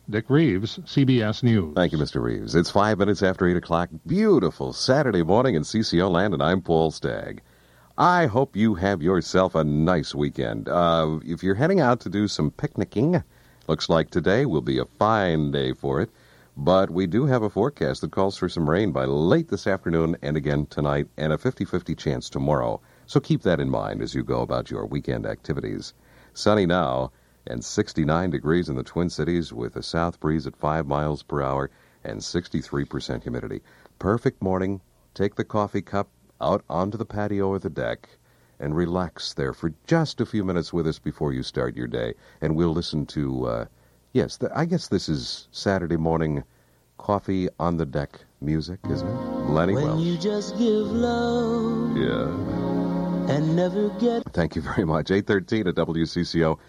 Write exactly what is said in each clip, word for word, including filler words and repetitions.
Dick Reeves, C B S News. Thank you, Mister Reeves. It's five minutes after eight o'clock. Beautiful Saturday morning in C C O land, and I'm Paul Stagg. I hope you have yourself a nice weekend. Uh, if you're heading out to do some picnicking, looks like today will be a fine day for it. But we do have a forecast that calls for some rain by late this afternoon and again tonight, and a fifty-fifty chance tomorrow. So keep that in mind as you go about your weekend activities. Sunny now, and sixty-nine degrees in the Twin Cities with a south breeze at five miles per hour and sixty-three percent humidity. Perfect morning. Take the coffee cup out onto the patio or the deck and relax there for just a few minutes with us before you start your day. And we'll listen to... Uh, Yes, the, I guess this is Saturday morning coffee on the deck music, isn't it? Lenny When Welch. you just give love Yeah. and never get... Thank you very much. eight thirteen at W C C O.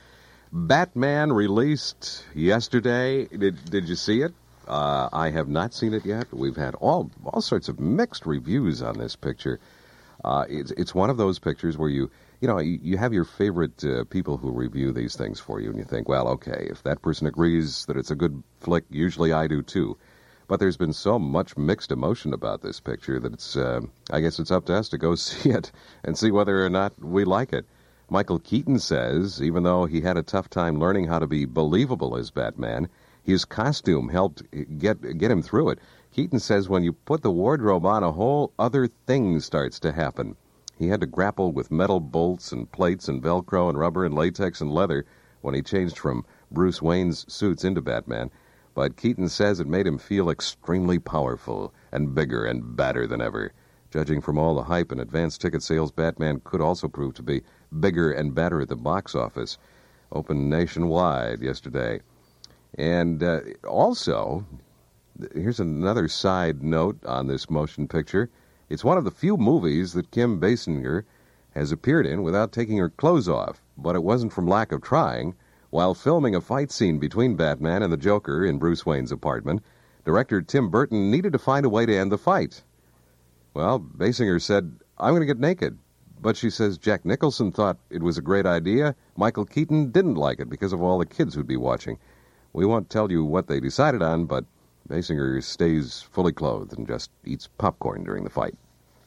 Batman released yesterday. Did did you see it? Uh, I have not seen it yet. We've had all all sorts of mixed reviews on this picture. Uh, it's it's one of those pictures where you... You know, you have your favorite uh, people who review these things for you, and you think, well, okay, if that person agrees that it's a good flick, usually I do too. But there's been so much mixed emotion about this picture that it's, uh, I guess it's up to us to go see it and see whether or not we like it. Michael Keaton says, even though he had a tough time learning how to be believable as Batman, his costume helped get get him through it. Keaton says when you put the wardrobe on, a whole other thing starts to happen. He had to grapple with metal bolts and plates and Velcro and rubber and latex and leather when he changed from Bruce Wayne's suits into Batman. But Keaton says it made him feel extremely powerful and bigger and badder than ever. Judging from all the hype and advance ticket sales, Batman could also prove to be bigger and badder at the box office. Opened nationwide yesterday. And uh, also, here's another side note on this motion picture. It's one of the few movies that Kim Basinger has appeared in without taking her clothes off, but it wasn't from lack of trying. While filming a fight scene between Batman and the Joker in Bruce Wayne's apartment, director Tim Burton needed to find a way to end the fight. Well, Basinger said, I'm going to get naked. But she says Jack Nicholson thought it was a great idea. Michael Keaton didn't like it because of all the kids who'd be watching. We won't tell you what they decided on, but Basinger stays fully clothed and just eats popcorn during the fight.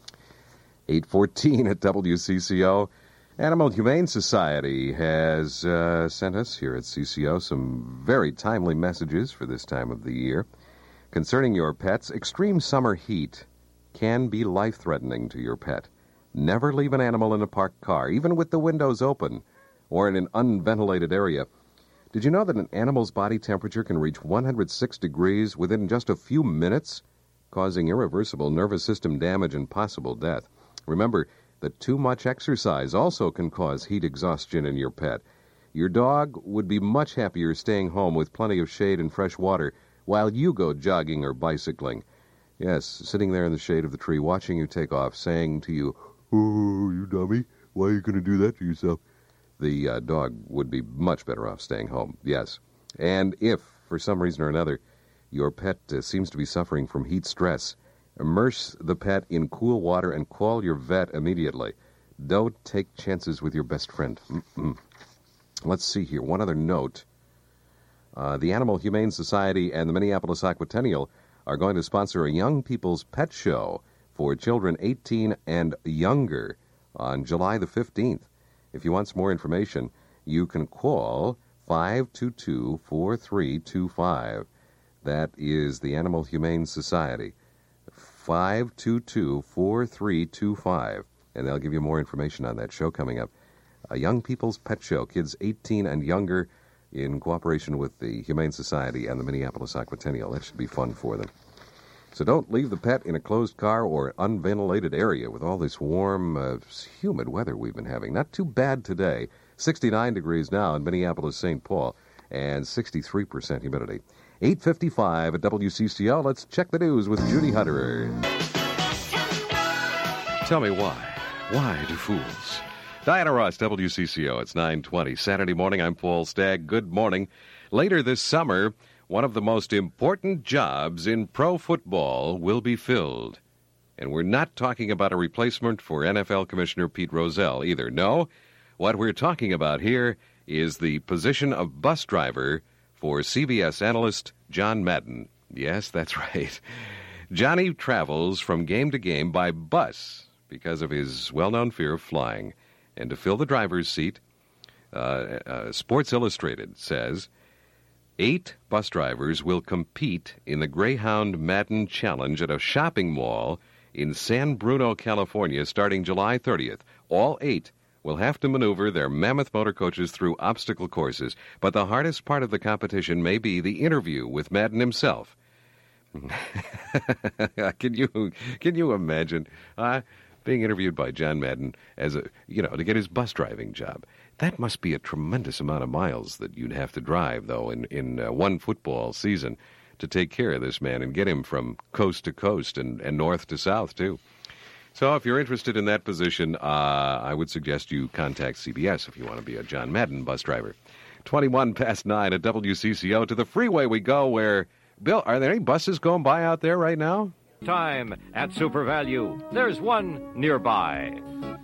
eight fourteen at W C C O. Animal Humane Society has uh, sent us here at C C O some very timely messages for this time of the year. Concerning your pets, extreme summer heat can be life-threatening to your pet. Never leave an animal in a parked car, even with the windows open or in an unventilated area. Did you know that an animal's body temperature can reach one hundred six degrees within just a few minutes, causing irreversible nervous system damage and possible death? Remember that too much exercise also can cause heat exhaustion in your pet. Your dog would be much happier staying home with plenty of shade and fresh water while you go jogging or bicycling. Yes, sitting there in the shade of the tree, watching you take off, saying to you, "Oh, you dummy, why are you going to do that to yourself?" The uh, dog would be much better off staying home, yes. And if, for some reason or another, your pet uh, seems to be suffering from heat stress, immerse the pet in cool water and call your vet immediately. Don't take chances with your best friend. Mm-mm. Let's see here. One other note. Uh, the Animal Humane Society and the Minneapolis Aquatennial are going to sponsor a Young People's Pet Show for children eighteen and younger on July the fifteenth. If you want some more information, you can call five two two, four three two five. That is the Animal Humane Society. five two two, four three two five. And they'll give you more information on that show coming up. A Young People's Pet Show, kids eighteen and younger, in cooperation with the Humane Society and the Minneapolis Aquatennial. That should be fun for them. So don't leave the pet in a closed car or unventilated area with all this warm, uh, humid weather we've been having. Not too bad today. sixty-nine degrees now in Minneapolis, Saint Paul, and sixty-three percent humidity. eight fifty-five at W C C O. Let's check the news with Judy Hunter. Tell me why. Why do fools? Diana Ross, W C C O. It's nine twenty. Saturday morning, I'm Paul Stagg. Good morning. Later this summer, one of the most important jobs in pro football will be filled. And we're not talking about a replacement for N F L Commissioner Pete Rozelle either. No, what we're talking about here is the position of bus driver for C B S analyst John Madden. Yes, that's right. Johnny travels from game to game by bus because of his well-known fear of flying. And to fill the driver's seat, uh, uh, Sports Illustrated says, eight bus drivers will compete in the Greyhound Madden Challenge at a shopping mall in San Bruno, California, starting July thirtieth. All eight will have to maneuver their mammoth motor coaches through obstacle courses. But the hardest part of the competition may be the interview with Madden himself. can you can you imagine uh, being interviewed by John Madden as a you know to get his bus driving job? That must be a tremendous amount of miles that you'd have to drive, though, in in uh, one football season to take care of this man and get him from coast to coast and, and north to south too. So if you're interested in that position, uh, I would suggest you contact C B S if you want to be a John Madden bus driver. twenty-one past nine at W C C O. To the freeway we go where, Bill, are there any buses going by out there right now? Time at Super Value. There's one nearby.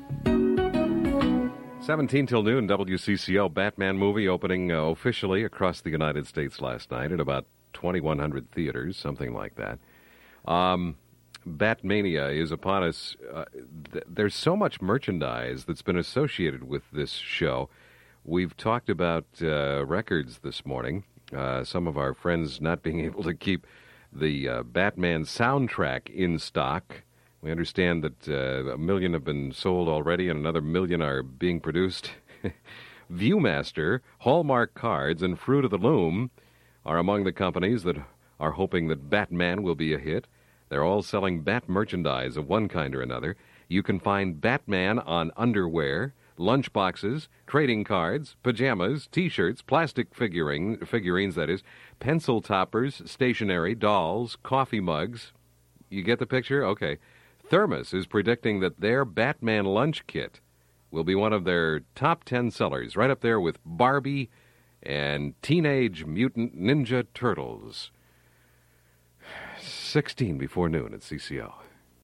seventeen till noon, W C C O Batman movie opening uh, officially across the United States last night at about twenty-one hundred theaters, something like that. Um... Batmania is upon us. Uh, th- there's so much merchandise that's been associated with this show. We've talked about uh, records this morning. Uh, some of our friends not being able to keep the uh, Batman soundtrack in stock. We understand that uh, a million have been sold already and another million are being produced. Viewmaster, Hallmark Cards, and Fruit of the Loom are among the companies that are hoping that Batman will be a hit. They're all selling Bat merchandise of one kind or another. You can find Batman on underwear, lunchboxes, trading cards, pajamas, T-shirts, plastic figuring, figurines, that is, pencil toppers, stationery, dolls, coffee mugs. You get the picture? Okay. Thermos is predicting that their Batman lunch kit will be one of their top ten sellers, right up there with Barbie and Teenage Mutant Ninja Turtles. sixteen before noon at C C O.